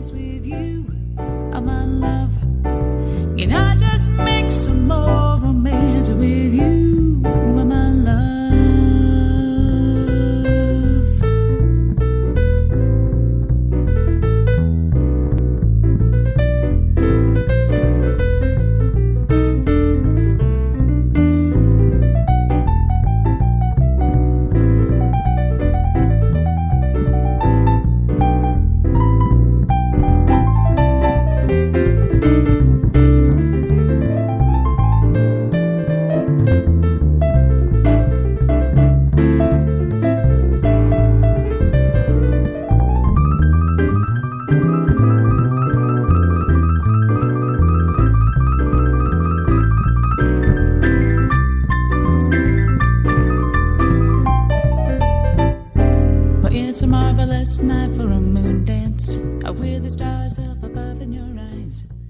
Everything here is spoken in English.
dance with you, oh my love. Can I just make some more romance with you, oh my love? It's a marvelous night for a moon dance, with the stars up above in your eyes.